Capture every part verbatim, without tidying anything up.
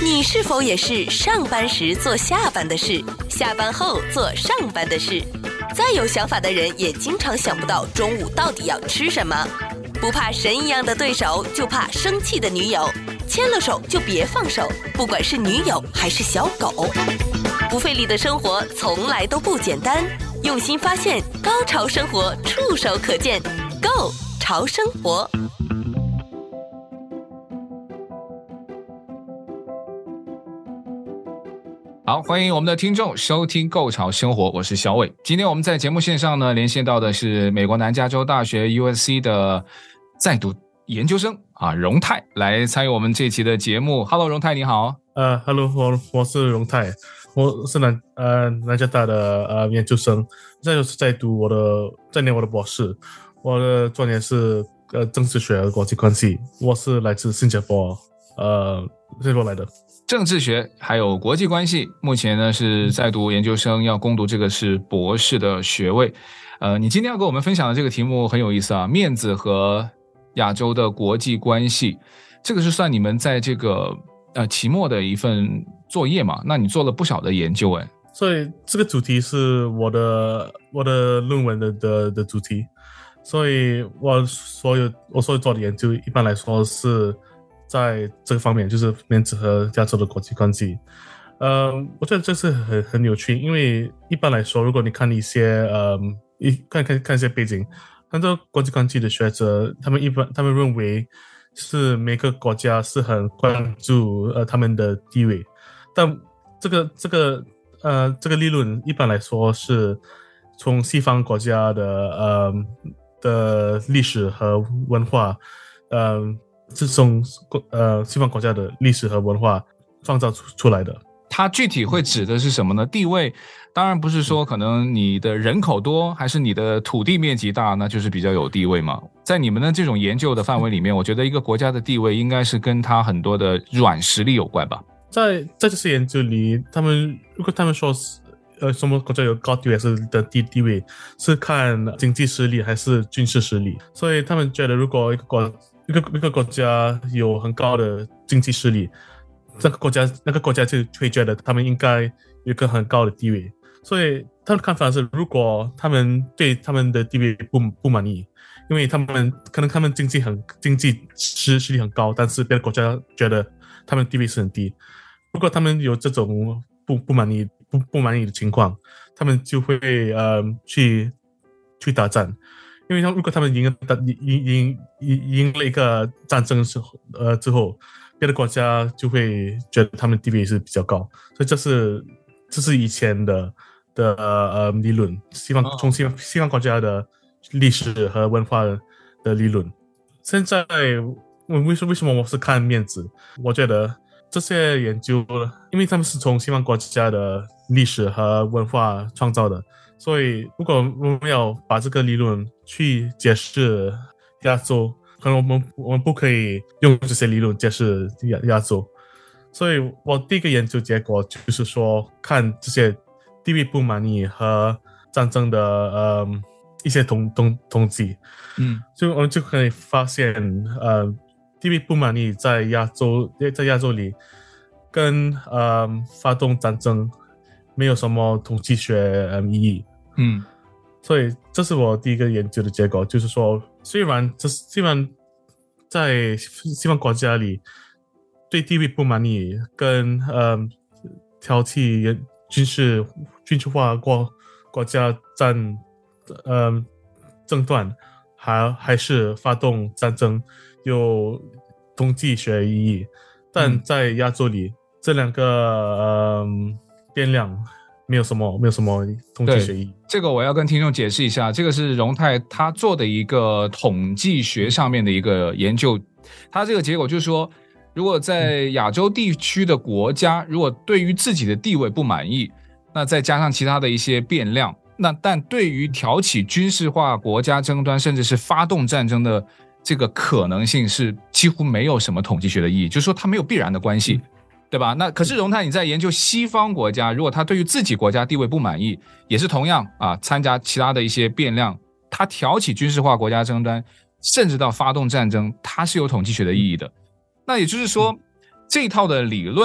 你是否也是上班时做下班的事，下班后做上班的事？再有想法的人也经常想不到中午到底要吃什么。不怕神一样的对手，就怕生气的女友。牵了手就别放手，不管是女友还是小狗。不费力的生活从来都不简单，用心发现，高潮生活触手可见 Go 潮生活。 好，欢迎我们的听众收听购潮生活，我是小伟。今天我们在节目线上呢，连线到的是美国南加州大学 U S C 的在读研究生啊，荣泰来参与我们这期的节目。Hello， 荣泰你好。 呃 ，Hello， 我我是荣泰，我是南呃南加大的呃研究生，现在就是在读我的在念我的博士，我的专业是呃政治学和国际关系，我是来自新加坡，呃新加坡来的。 政治学还有国际关系，目前呢是在读研究生，要攻读这个是博士的学位。呃，你今天要跟我们分享的这个题目很有意思啊，面子和亚洲的国际关系，这个是算你们在这个呃期末的一份作业嘛？那你做了不少的研究哎。 所以这个主题是我的我的论文的的的主题，所以我所有我所有做的研究一般来说是在这个方面，就是面子和亚洲的国际关系。呃，我觉得这是很很有趣，因为一般来说，如果你看一些呃，一看看看一些背景，很多国际关系的学者，他们一般他们认为是每个国家是很关注呃他们的地位，但这个这个呃这个理论一般来说是从西方国家的呃的历史和文化，呃。是从呃西方国家的历史和文化创造出出来的。 它具体会指的是什么呢？地位当然不是说可能你的人口多还是你的土地面积大那就是比较有地位嘛。在你们的这种研究的范围里面，我觉得一个国家的地位应该是跟它很多的软实力有关吧。 在在这些研究里，他们如果他们说呃什么国家有高地位还是的低地位，是看经济实力还是军事实力。所以他们觉得如果一个国一个一个国家有很高的经济实力，这个国家那个国家就会觉得他们应该有一个很高的地位。所以他们的看法是，如果他们对他们的地位不不满意，因为他们可能他们经济很经济实实力很高，但是别的国家觉得他们地位是很低。如果他们有这种不不满意不不满意的情况，他们就会呃去去打仗。因为如果他们赢了赢赢赢赢了一个战争之后，呃之后，别的国家就会觉得他们地位是比较高，所以这是这是以前的的呃理论，西方从西方西方国家的历史和文化的理论。现在为什为什么我是看面子？我觉得这些研究，因为他们是从西方国家的历史和文化创造的。所以如果我们要把这个理论去解释亚洲，可能我们我们不可以用这些理论解释亚亚洲。所以我第一个研究结果就是说，看这些地位不满意和战争的呃一些统统统计，嗯，就我们就可以发现，呃，地位不满意在亚洲在亚洲里跟呃发动战争没有什么统计学呃意义。嗯，所以这是我第一个研究的结果，就是说，虽然这虽然在西方国家里对地位不满意跟呃挑起军事军事化国国家战呃争端，还还是发动战争有统计学意义，但在亚洲里这两个呃变量没有什么没有什么统计学意义。 这个我要跟听众解释一下，这个是荣泰他做的一个统计学上面的一个研究，他这个结果就是说，如果在亚洲地区的国家如果对于自己的地位不满意，那再加上其他的一些变量，那但对于挑起军事化国家争端甚至是发动战争的这个可能性是几乎没有什么统计学的意义，就是说它没有必然的关系，对吧？那可是荣泰你在研究西方国家，如果他对于自己国家地位不满意，也是同样啊，参加其他的一些变量，他挑起军事化国家争端，甚至到发动战争，它是有统计学的意义的。那也就是说，这一套的理论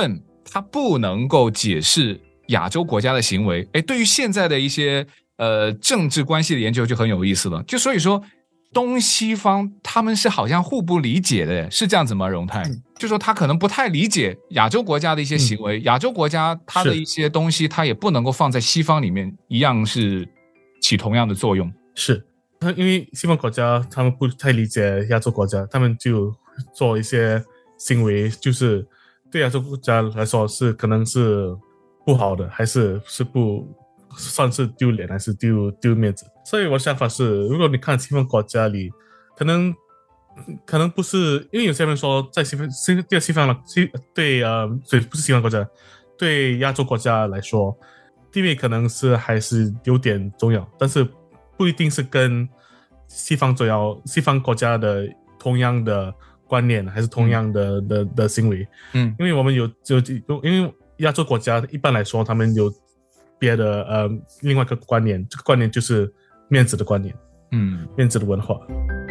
它不能够解释亚洲国家的行为。诶，对于现在的一些呃政治关系的研究就很有意思了，就所以说东西方他们是好像互不理解的，是这样子吗？荣泰、嗯、就说他可能不太理解亚洲国家的一些行为、嗯、亚洲国家他的一些东西他也不能够放在西方里面一样是起同样的作用。 是因为西方国家他们不太理解亚洲国家，他们就做一些行为，就是对亚洲国家来说是可能是不好的，还是是不算是丢脸，还是丢丢面子。所以我想法是，如果你看西方国家里，可能可能不是，因为有些人说在西方西对西方西对呃，所以不是西方国家，对亚洲国家来说，地位可能是还是有点重要，但是不一定是跟西方重要，西方国家的同样的观念还是同样的、嗯、的的行为。嗯，因为我们有就因为亚洲国家一般来说他们有别的呃另外一个观念，这个观念就是面子的观念，嗯，面子的文化。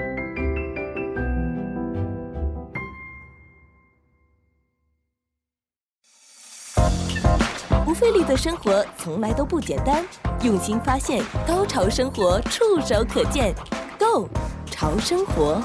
不费力的生活从来都不简单，用心发现，高潮生活触手可见 Go 潮生活。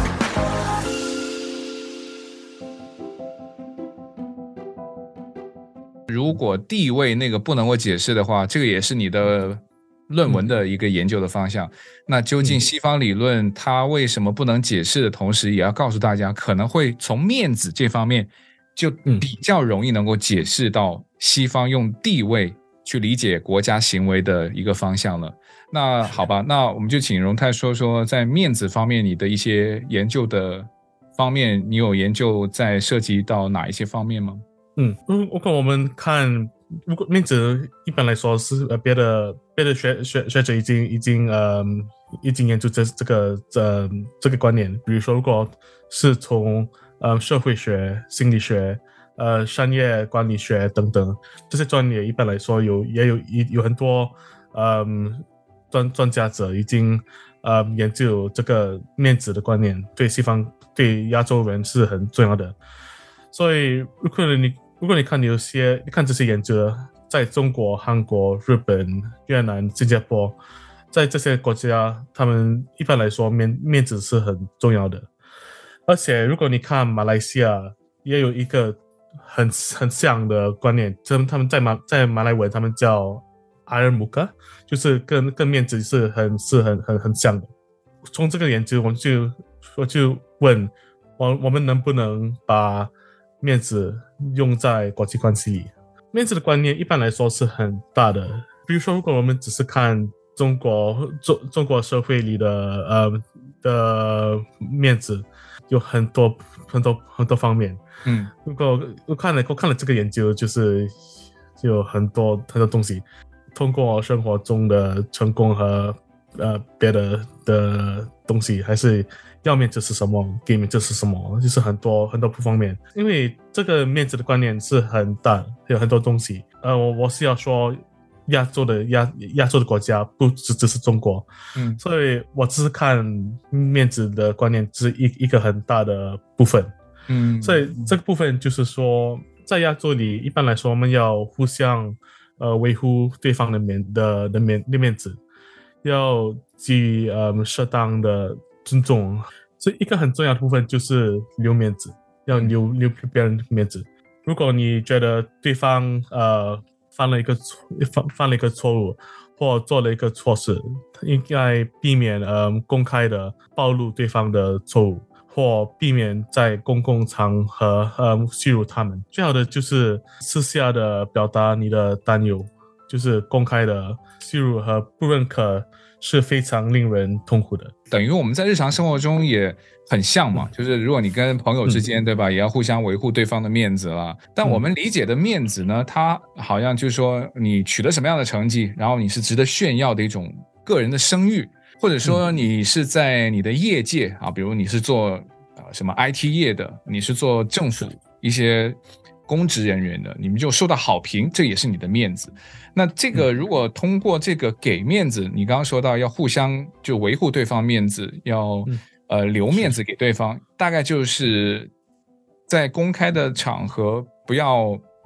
如果地位那个不能够解释的话，这个也是你的论文的一个研究的方向、嗯、那究竟西方理论它为什么不能解释的同时，也要告诉大家可能会从面子这方面就比较容易能够解释到西方用地位去理解国家行为的一个方向了。那好吧，那我们就请荣泰说说在面子方面你的一些研究的方面，你有研究在涉及到哪一些方面吗？ 嗯，如果我们看，如果面子一般来说是呃别的别的学学学者已经已经呃已经研究这这个这这个观念，比如说如果是从呃社会学、心理学、呃商业管理学等等这些专业，一般来说有也有有很多嗯专专家者已经呃研究这个面子的观念，对西方对亚洲人是很重要的。所以如果你如果你看有些你看这些研究，在中国、韩国、日本、越南、新加坡，在这些国家他们一般来说面面子是很重要的。而且如果你看马来西亚也有一个很很像的观念，他们在马在马来文他们叫阿尔姆卡，就是跟跟面子是很是很很很像的。从这个研究我就我就问我我们能不能把面子用在国际关系里。面子的观念一般来说是很大的，比如说如果我们只是看中国中中国社会里的呃的面子，有很多很多很多方面。嗯，如果我看了我看了这个研究，就是有很多很多东西，通过生活中的成功和呃别的的东西，还是要面子是什么，给面子是什么，就是很多很多不方面。因为这个面子的观念是很大，有很多东西。呃，我我是要说亚洲的亚亚洲的国家不只只是中国，嗯，所以我只是看面子的观念是一一个很大的部分，嗯，所以这个部分就是说，在亚洲里一般来说我们要互相呃维护对方的面的的面的面子，要给予呃适当的尊重。所以一个很重要的部分就是留面子，要留留别人面子。如果你觉得对方呃犯了一个犯犯了一个错误，或做了一个错事，应该避免呃公开的暴露对方的错误，或避免在公共场合呃羞辱他们。最好的就是私下的表达你的担忧，就是公开的羞辱和不认可是非常令人痛苦的。 等于我们在日常生活中也很像嘛，就是如果你跟朋友之间、嗯、对吧，也要互相维护对方的面子啦。但我们理解的面子呢，它好像就是说你取得什么样的成绩，然后你是值得炫耀的一种个人的声誉，或者说你是在你的业界啊，比如你是做、呃、什么 I T 业的，你是做政府一些公职人员的，你们就受到好评，这也是你的面子。那这个如果通过这个给面子，你刚刚说到要互相就维护对方面子，要、嗯、呃留面子给对方，大概就是在公开的场合不要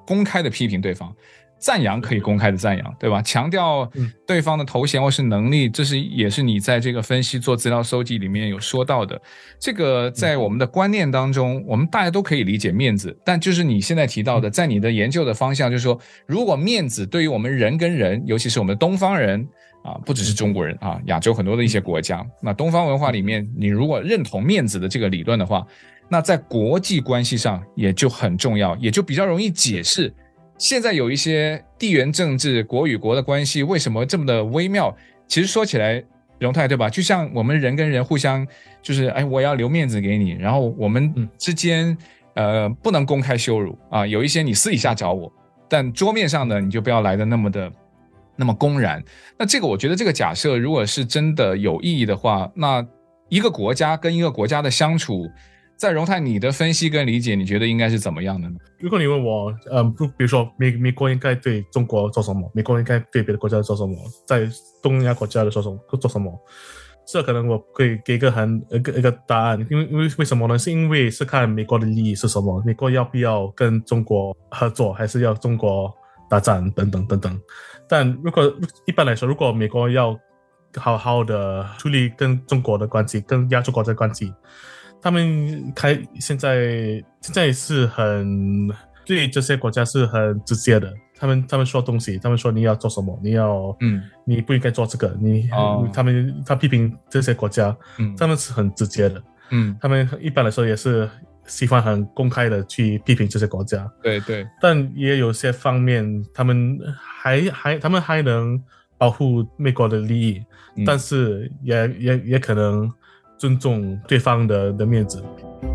公开的批评对方，赞扬可以公开的赞扬，对吧？强调对方的头衔或是能力，这是也是你在这个分析做资料收集里面有说到的。这个在我们的观念当中，我们大家都可以理解面子，但就是你现在提到的，在你的研究的方向，就是说，如果面子对于我们人跟人，尤其是我们的东方人啊，不只是中国人啊，亚洲很多的一些国家，那东方文化里面，你如果认同面子的这个理论的话，那在国际关系上也就很重要，也就比较容易解释现在有一些地缘政治国与国的关系为什么这么的微妙。其实说起来荣泰，对吧，就像我们人跟人互相就是哎，我要留面子给你，然后我们之间呃不能公开羞辱啊，有一些你私底下找我，但桌面上呢你就不要来的那么的那么公然。那这个我觉得这个假设如果是真的有意义的话，那一个国家跟一个国家的相处，在荣泰你的分析跟理解，你觉得应该是怎么样的呢？ 如果你问我，嗯，比如说美美国应该对中国做什么，美国应该对别的国家做什么，在东亚国家的做什么做什么，这可能我可以给一个很一个一个答案，因为因为为什么呢？是因为是看美国的利益是什么，美国要不要跟中国合作，还是要中国打仗等等等等。但如果一般来说，如果美国要好好的处理跟中国的关系，跟亚洲国家的关系，他们开现在现在是很对这些国家是很直接的，他们他们说东西，他们说你要做什么，你要嗯，你不应该做这个，你、哦、他们他批评这些国家，嗯，他们是很直接的，嗯，他们一般来说也是喜欢很公开的去批评这些国家， 对对， 但也有些方面他们还还他们还能保护美国的利益，嗯、但是也也也可能尊重对方 的, 的面子。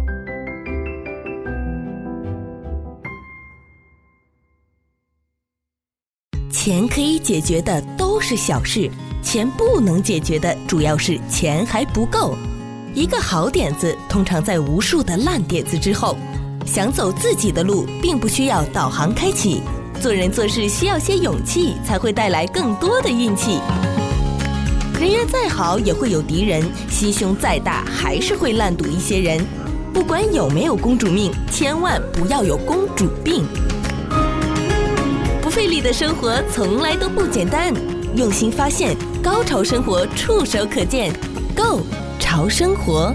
钱可以解决的都是小事，钱不能解决的主要是钱还不够。一个好点子通常在无数的烂点子之后。想走自己的路并不需要导航开启，做人做事需要些勇气，才会带来更多的运气。人缘再好也会有敌人，心胸再大还是会烂赌一些人。不管有没有公主命，千万不要有公主病。不费力的生活从来都不简单，用心发现，高潮生活触手可见 Go 潮生活。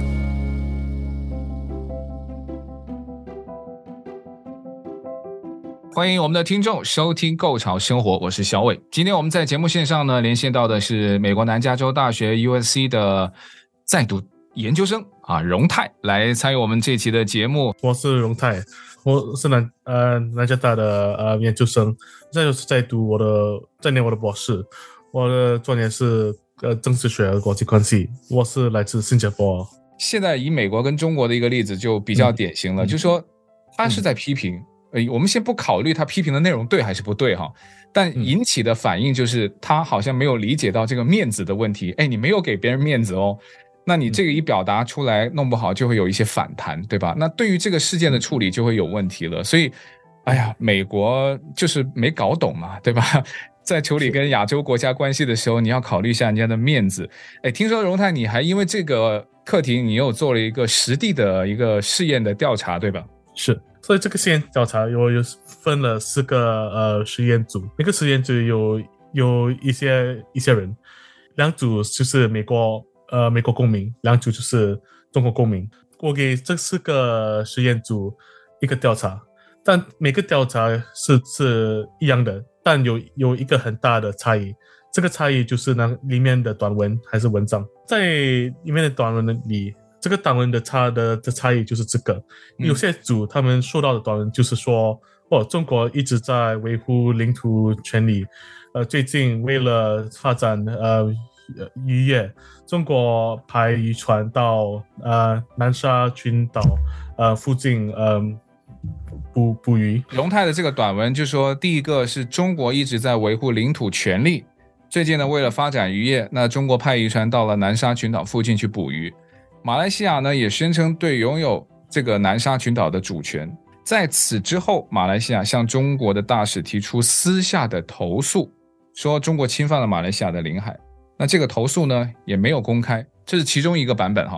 欢迎我们的听众收听购潮生活，我是小伟。今天我们在节目线上呢，连线到的是美国南加州大学 U S C 的在读研究生啊，荣泰来参与我们这期的节目。 我是荣泰，我是南呃南加大的呃研究生，现在就是在读我的在念我的博士，我的专业是呃政治学和国际关系，我是来自新加坡。 现在以美国跟中国的一个例子就比较典型了，嗯、就是说他是在批评。嗯我们先不考虑他批评的内容对还是不对哈，但引起的反应就是他好像没有理解到这个面子的问题。哎，你没有给别人面子哦，那你这个一表达出来弄不好就会有一些反弹，对吧？那对于这个事件的处理就会有问题了。所以哎呀，美国就是没搞懂嘛，对吧？在处理跟亚洲国家关系的时候，你要考虑一下人家的面子。哎，听说荣泰你还因为这个课题你又做了一个实地的一个试验的调查，对吧？ 是，所以这个实验调查有有分了四个呃实验组，每个实验组有有一些一些人，两组就是美国呃美国公民，两组就是中国公民。我给这四个实验组一个调查，但每个调查是是一样的，但有有一个很大的差异。这个差异就是那里面的短文还是文章，在里面的短文里。这个短文的差的的差异就是这个，有些组他们说到的短文就是说，哦，中国一直在维护领土权利，呃，最近为了发展呃渔业，中国派渔船到呃南沙群岛呃附近呃捕捕鱼。 荣泰的这个短文就说，第一个是中国一直在维护领土权利，最近呢为了发展渔业，那中国派渔船到了南沙群岛附近去捕鱼。马来西亚呢也宣称对拥有这个南沙群岛的主权。在此之后，马来西亚向中国的大使提出私下的投诉，说中国侵犯了马来西亚的领海。那这个投诉呢也没有公开，这是其中一个版本哈。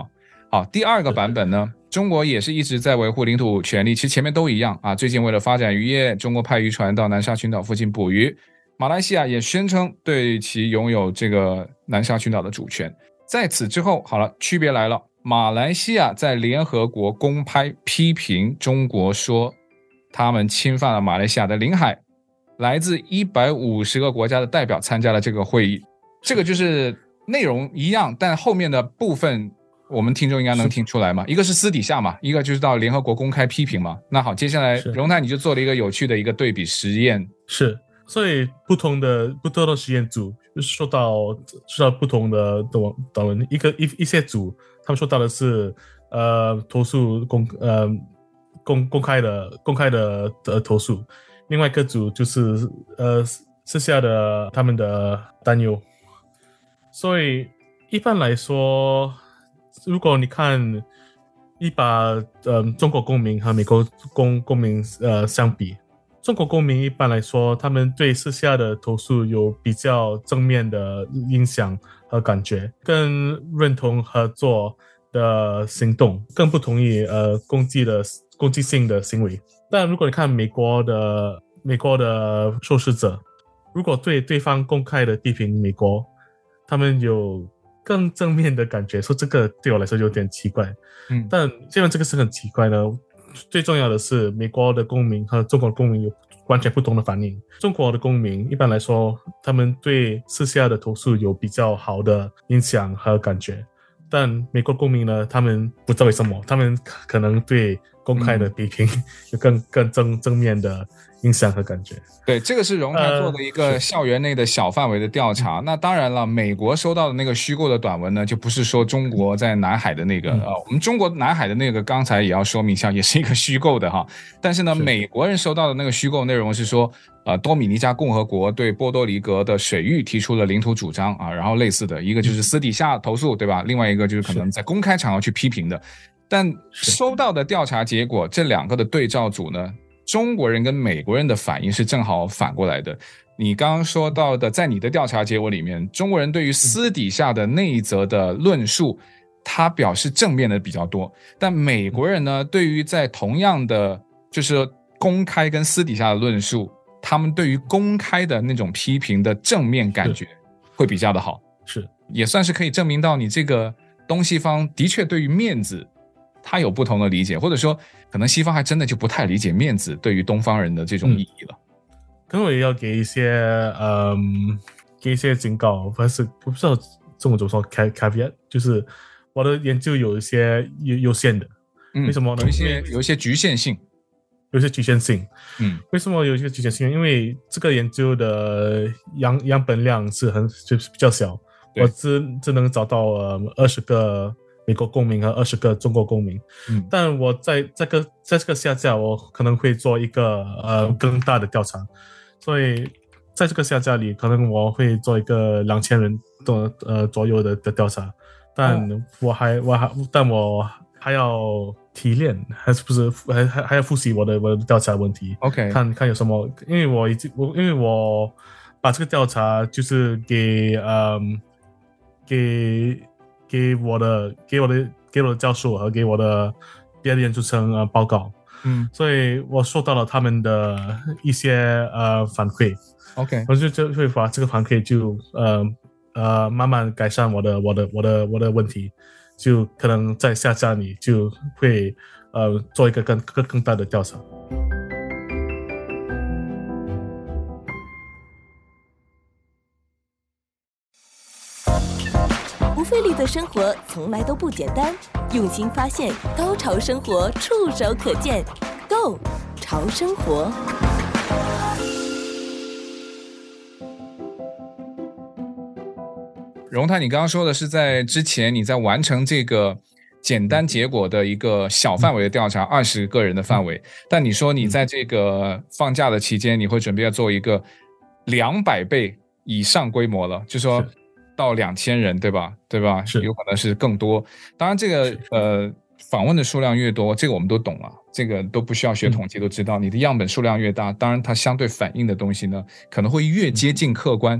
好，第二个版本呢，中国也是一直在维护领土权利，其实前面都一样啊。最近为了发展渔业，中国派渔船到南沙群岛附近捕鱼，马来西亚也宣称对其拥有这个南沙群岛的主权。在此之后，好了，区别来了，马来西亚在联合国公开批评中国，说他们侵犯了马来西亚的领海，来自一百五十个国家的代表参加了这个会议。这个就是内容一样，但后面的部分我们听众应该能听出来嘛，一个是私底下嘛，一个就是到联合国公开批评嘛。那好，接下来荣泰你就做了一个有趣的一个对比实验。 是，所以不同的不同的实验组受到受到不同的讨论，一个一一些组他们受到的是呃投诉公呃公公开的公开的的投诉，另外一个组就是呃私下的他们的担忧。所以一般来说，如果你看你把呃中国公民和美国公公民呃相比，中国公民一般来说，他们对私下的投诉有比较正面的影响和感觉，更认同合作的行动，更不同意呃攻击的攻击性的行为。但如果你看美国的美国的受试者，如果对对方公开的批评美国，他们有更正面的感觉，说这个对我来说有点奇怪。嗯，但虽然这个是很奇怪呢，最重要的是美国的公民和中国的公民有完全不同的反应。中国的公民一般来说，他们对私下的投诉有比较好的影响和感觉，但美国公民呢，他们不知道为什么，他们可能对公开的批评有更更正正面的影响和感觉。 对，这个是荣泰做的一个校园内的小范围的调查。呃、那当然了，美国收到的那个虚构的短文呢，就不是说中国在南海的那个，嗯、呃，我们中国南海的那个，刚才也要说明一下，也是一个虚构的哈。但是呢，是美国人收到的那个虚构内容是说，呃，多米尼加共和国对波多黎各的水域提出了领土主张啊，然后类似的一个就是私底下投诉，对吧？另外一个就是可能在公开场合去批评的。但收到的调查结果，这两个的对照组呢，中国人跟美国人的反应是正好反过来的。你刚刚说到的，在你的调查结果里面，中国人对于私底下的那一则的论述，他表示正面的比较多，但美国人呢，对于在同样的就是公开跟私底下的论述，他们对于公开的那种批评的正面感觉会比较的好， 是也算是可以证明到你这个东西方的确对于面子他有不同的理解，或者说可能西方还真的就不太理解面子对于东方人的这种意义了。嗯， 可能我也要给一些嗯，给一些警告，还是我不知道中文怎么说 caveat， 就是我的研究有一些有限的。 嗯， 为什么呢？ 有一些有一些局限性， 有一些局限性。 嗯， 为什么有一些局限性？因为这个研究的样样本量是很就是比较小，我只只能找到呃二十个美国公民和二十个中国公民。嗯，但我在这个在这个下架，我可能会做一个呃更大的调查，所以在这个下架里，可能我会做一个两千人的呃左右的的调查，但我还我还但我还要提炼，还是不是还还还要复习我的我的调查问题。 OK， 看看有什么，因为我已经我因为我把这个调查就是给嗯给。给我的给我的给我的教授和给我的别的研究生呃报告，嗯，所以我收到了他们的一些呃反馈 ，OK， 我就就会把这个反馈就呃呃慢慢改善我的我的我的我的问题，就可能在下架里就会呃做一个更更更大的调查。 不费力的生活从来都不简单，用心发现，高潮生活触手可见 Go 潮生活。 荣泰，你刚刚说的是在之前你在完成这个简单结果的一个小范围的调查，二十个人的范围，但你说你在这个放假的期间，你会准备要做一个两百倍以上规模了，就说到两千人，对吧？对吧？ 是， 有可能是更多。当然，这个呃访问的数量越多，这个我们都懂了，这个都不需要学统计都知道。你的样本数量越大，当然它相对反映的东西呢，可能会越接近客观。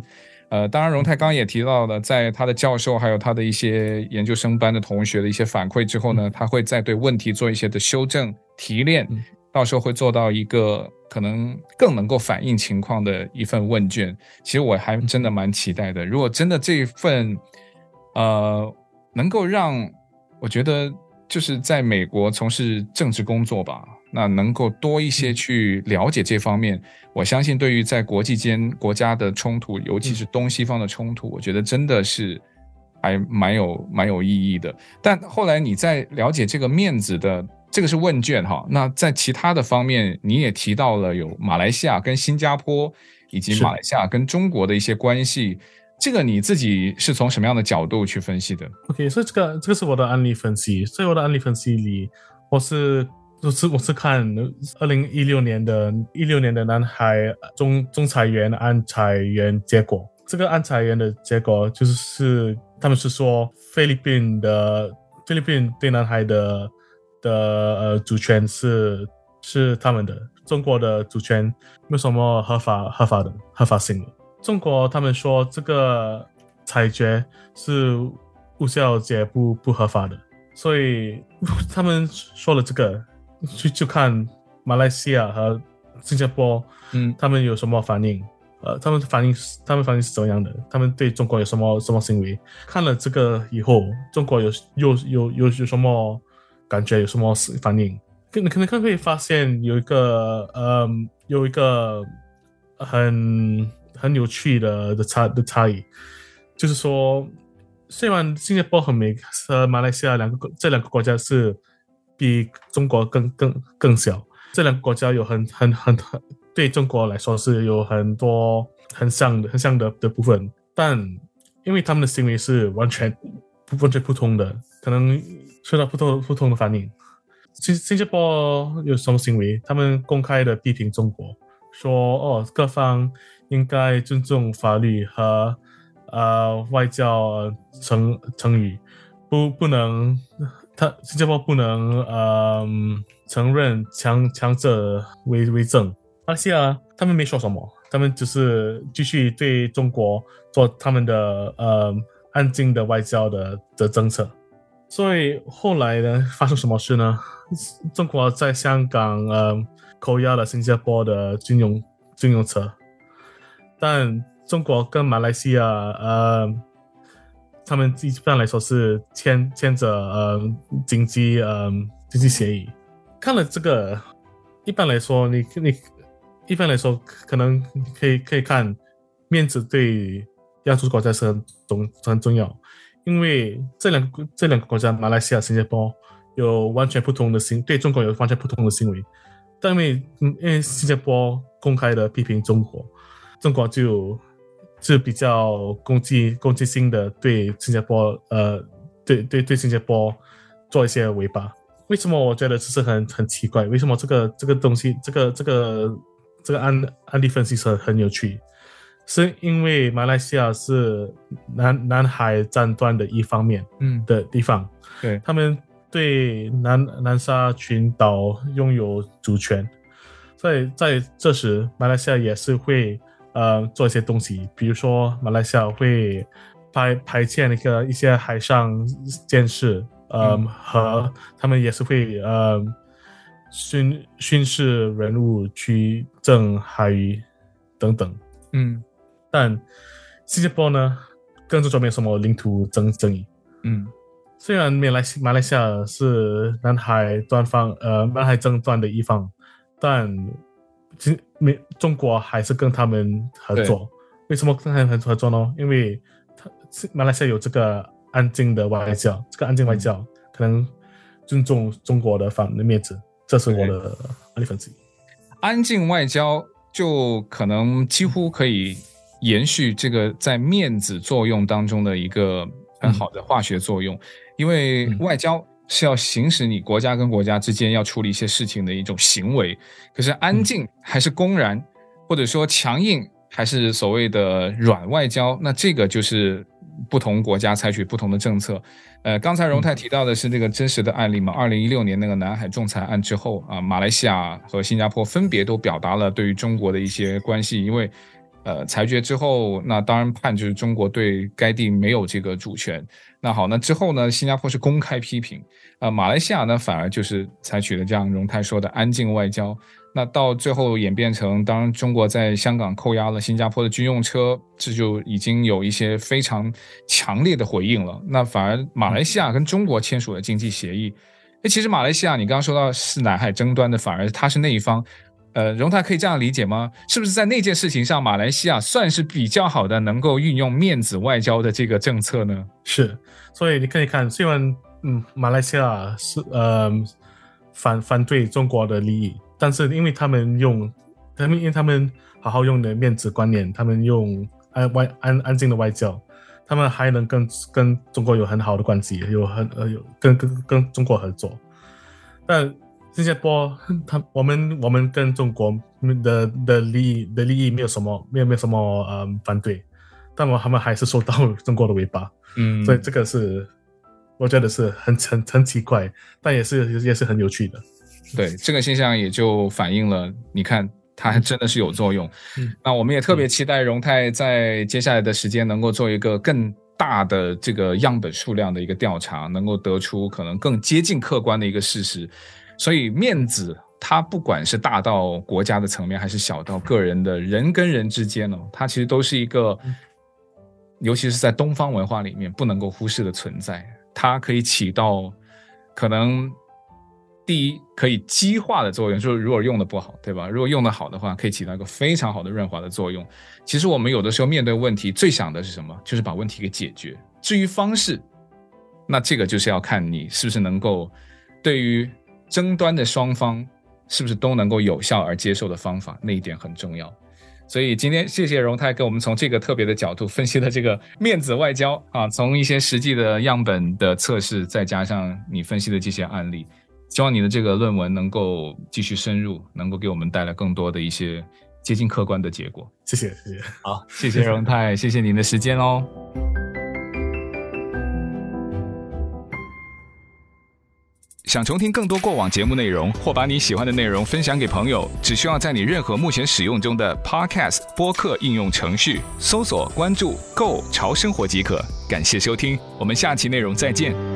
呃，当然荣泰刚刚也提到了，在他的教授还有他的一些研究生班的同学的一些反馈之后呢，他会再对问题做一些的修正提炼，到时候会做到一个可能更能够反映情况的一份问卷。其实我还真的蛮期待的，如果真的这一份呃能够让我觉得就是在美国从事政治工作吧，那能够多一些去了解这方面，我相信对于在国际间国家的冲突，尤其是东西方的冲突，我觉得真的是还蛮有蛮有意义的。但后来你在了解这个面子的，这个是问卷哈，那在其他的方面你也提到了有马来西亚跟新加坡以及马来西亚跟中国的一些关系，这个你自己是从什么样的角度去分析的？ OK， 所以这个这个是我的案例分析。所以我的案例分析里，我是我是我是看二零一六年的一六年的南海中中裁员按裁员结果。这个按裁员的结果就是他们是说菲律宾的菲律宾对南海的的呃主权是是他们的，中国的主权没有什么合法合法的合法性的。中国他们说这个裁决是无效且不不合法的，所以他们说了这个，就就看马来西亚和新加坡，嗯，他们有什么反应？呃，他们反应他们反应是怎样的？他们对中国有什么什么行为？看了这个以后，中国有有有有有什么感觉？有什么反应？可能可能可以发现有一个呃有一个很。很有趣的的差的差异，就是说，虽然新加坡和美和马来西亚两个这两个国家是比中国更更更小，这两个国家有很很很很对中国来说是有很多很像的很像的的部分，但因为他们的行为是完全完全不同的，可能受到不同不同的反应。新新加坡有什么行为？他们公开的批评中国，说哦各方应该尊重法律和呃外交成成语，不不能，他新加坡不能呃承认强强者为为正。马来西亚他们没说什么，他们只是继续对中国做他们的呃安静的外交的的政策。所以后来呢，发生什么事呢？中国在香港呃扣押了新加坡的军用军用车。但中国跟马来西亚，呃，他们基本上来说是签签着呃经济呃经济协议。看了这个，一般来说，你你一般来说可能可以可以看面子对亚洲国家是很重很重要，因为这两个这两个国家，马来西亚、新加坡有完全不同的行对中国有完全不同的行为，但因为因为新加坡公开的批评中国。中国就就比较攻击攻击性的对新加坡呃对对对新加坡做一些尾巴。为什么我觉得这是很很奇怪？为什么这个这个东西这个这个这个案案例分析是很有趣？是因为马来西亚是南南海战端的一方面的地方，嗯、 对他们对南南沙群岛拥有主权，所以在这时马来西亚也是会。呃，做一些东西，比如说马来西亚会派派遣那个一些海上监视，呃、嗯，和他们也是会呃巡巡视人物去证海域等等， 嗯， 但新加坡呢，跟这种没有什么领土争争议， 嗯， 虽然马来马来西亚是南海端方呃南海争端的一方，但。中国还是跟他们合作，为什么跟他们合作呢？因为他马来西亚有这个安静的外交，这个安静外交、嗯、可能尊重中国的方的面子，这是我的案例分析。 安静外交就可能几乎可以延续这个在面子作用当中的一个很好的化学作用，嗯、因为外交。是要行使你国家跟国家之间要处理一些事情的一种行为，可是安静还是公然，或者说强硬还是所谓的软外交，那这个就是不同国家采取不同的政策。呃，刚才荣泰提到的是这个真实的案例嘛，二零一六年那个南海仲裁案之后啊，马来西亚和新加坡分别都表达了对于中国的一些关系，因为呃裁决之后，那当然判就是中国对该地没有这个主权。那好，那之后呢，新加坡是公开批评，呃，马来西亚呢反而就是采取了这样荣泰说的安静外交。那到最后演变成，当然中国在香港扣押了新加坡的军用车，这就已经有一些非常强烈的回应了。那反而马来西亚跟中国签署了经济协议。诶，其实马来西亚你刚刚说到是南海争端的，反而它是那一方。呃，荣泰可以这样理解吗？是不是在那件事情上，马来西亚算是比较好的能够运用面子外交的这个政策呢？ 是，所以你可以看，虽然嗯，马来西亚是呃反反对中国的利益，但是因为他们用他们因为他们好好用的面子观念，他们用安外安安静的外交，他们还能跟跟中国有很好的关系，有很呃有跟跟跟中国合作。但新加坡，他我们我们跟中国的的利益的利益没有什么没有没有什么呃反对，但我他们还是受到中国的尾巴，嗯，所以这个是我觉得是很很很奇怪，但也是也是很有趣的。 对，这个现象也就反映了，你看它还真的是有作用。嗯，那我们也特别期待荣泰在接下来的时间能够做一个更大的这个样本数量的一个调查，能够得出可能更接近客观的一个事实。所以面子它不管是大到国家的层面，还是小到个人的人跟人之间呢，它其实都是一个尤其是在东方文化里面不能够忽视的存在。它可以起到可能第一可以激化的作用，就是如果用的不好，对吧？如果用的好的话，可以起到一个非常好的润滑的作用。其实我们有的时候面对问题最想的是什么？就是把问题给解决。至于方式，那这个就是要看你是不是能够对于争端的双方是不是都能够有效而接受的方法，那一点很重要。所以今天谢谢荣泰跟我们从这个特别的角度分析了这个面子外交啊，从一些实际的样本的测试，再加上你分析的这些案例，希望你的这个论文能够继续深入，能够给我们带来更多的一些接近客观的结果。 谢谢谢谢。 好，谢谢荣泰，谢谢您的时间哦。想重听更多过往节目内容，或把你喜欢的内容分享给朋友，只需要在你任何目前使用中的 Podcast 播客应用程序搜索关注 Go 潮生活即可。感谢收听，我们下期内容再见。